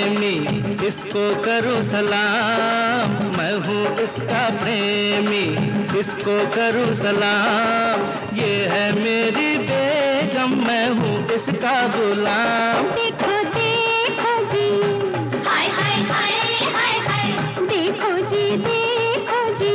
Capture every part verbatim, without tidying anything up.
प्रेमी, इसको करूं सलाम। मैं हूँ इसका प्रेमी, इसको करूं सलाम। ये है मेरी बेगम, मैं हूँ इसका गुलाम। देखो देखो जी, हाय हाय हाय हाय हाय, देखो जी देखो जी।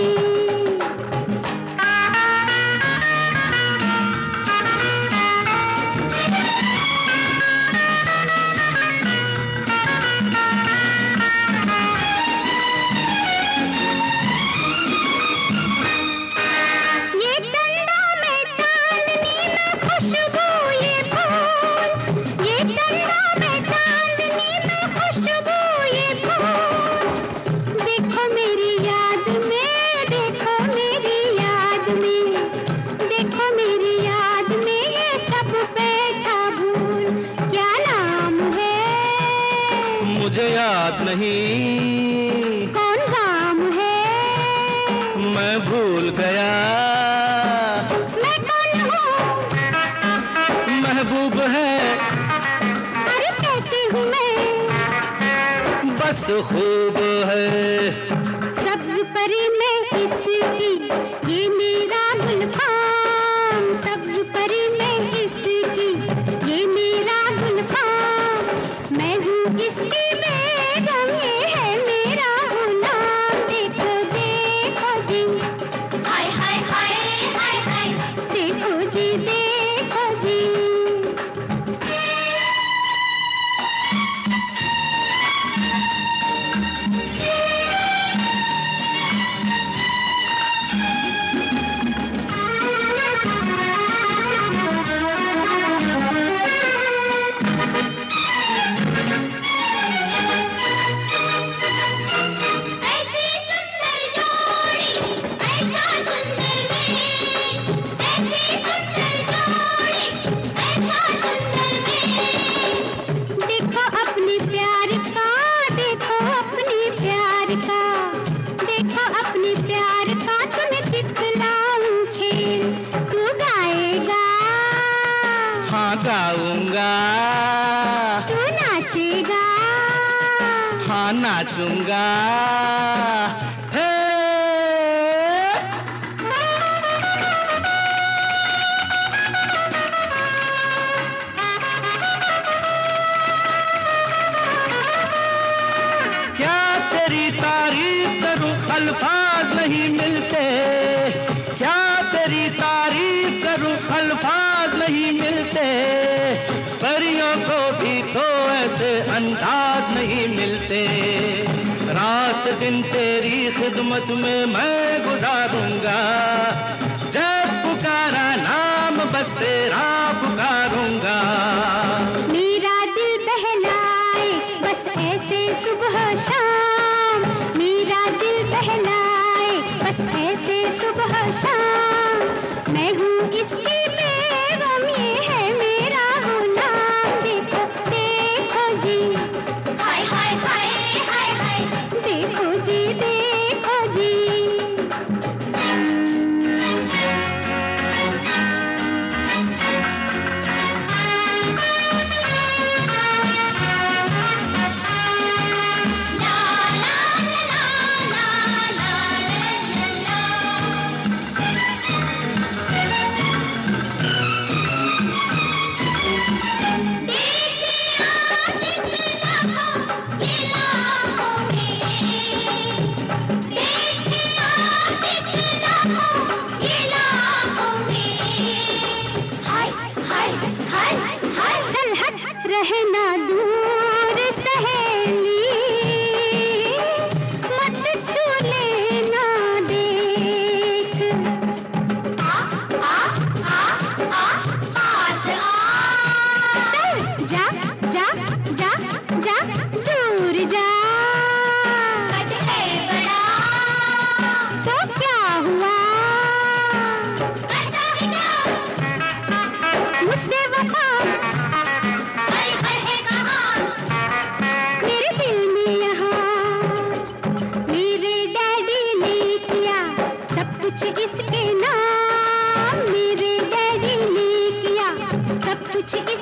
ये चंदा में चांदनी में खुशबू ये फूल, ये चंदा में चांदनी में खुशबू ये फूल। देखो मेरी याद में, देखो मेरी याद में, देखो मेरी याद में ये सब बैठा भूल। क्या नाम है? मुझे याद नहीं। कौन काम है? मैं भूल गया। मैं कौन हूँ? महबूब है। अरे कैसी हूँ मैं? बस खूब है। सब्ज परी मैं इसकी, ये मेरा गुलफाम। सब्ज परी मैं इसकी, ये मेरा गुलफाम। मैं हूँ इसकी बेगम, ये है मेरा गुलाम। देखो देखो जी, हाय हाय हाय हाय हाय, देखो जी देखो जी। ऐसी सुंदर जोड़ी, ऐसा सुंदर मेल। ऐसी सुंदर जोड़ी, ऐसा सुंदर मेल। देखो अपने प्यार का, देखो अपने प्यार का, देखो अपने प्यार का तुम्हें दिखलाऊं खेल। तू गाएगा? हाँ गाऊंगा। तू नाचेगा? हाँ नाचूंगा। हे क्या तेरी तारीफ करूं, अल्फाज नहीं मिलते। क्या तेरी तारीफ करूं, अल्फाज नहीं मिलते। परियों को भी तो ऐसे अंदाज नहीं मिलते। रात दिन तेरी खिदमत में मैं गुजारूंगा। जब पुकारा नाम बस तेरा पुकारूंगा। मेरा दिल बहलाए बस ऐसे सुबह शाम। मेरा दिल बहलाए बस ऐसे सुबह शाम। मैं हूँ इसकी बेगम, ये है मेरा गुलाम। देखो देखो जी, हाय हाय हाय हाय हाय, देखो जी देखो जी। चल हट रहना दूर सहेली, मत छू लेना देख। आ आ आ आ पास आ। चल जा जा जा जा दूर जा। कद है बड़ा तो क्या हुआ? करता है क्या मुझसे वफा? अरे बढ़ेगा हाँ। मेरे दिल में यहाँ मेरे डैडी ने किया सब कुछ इसके नाम। मेरे डैडी ने किया सब कुछ इस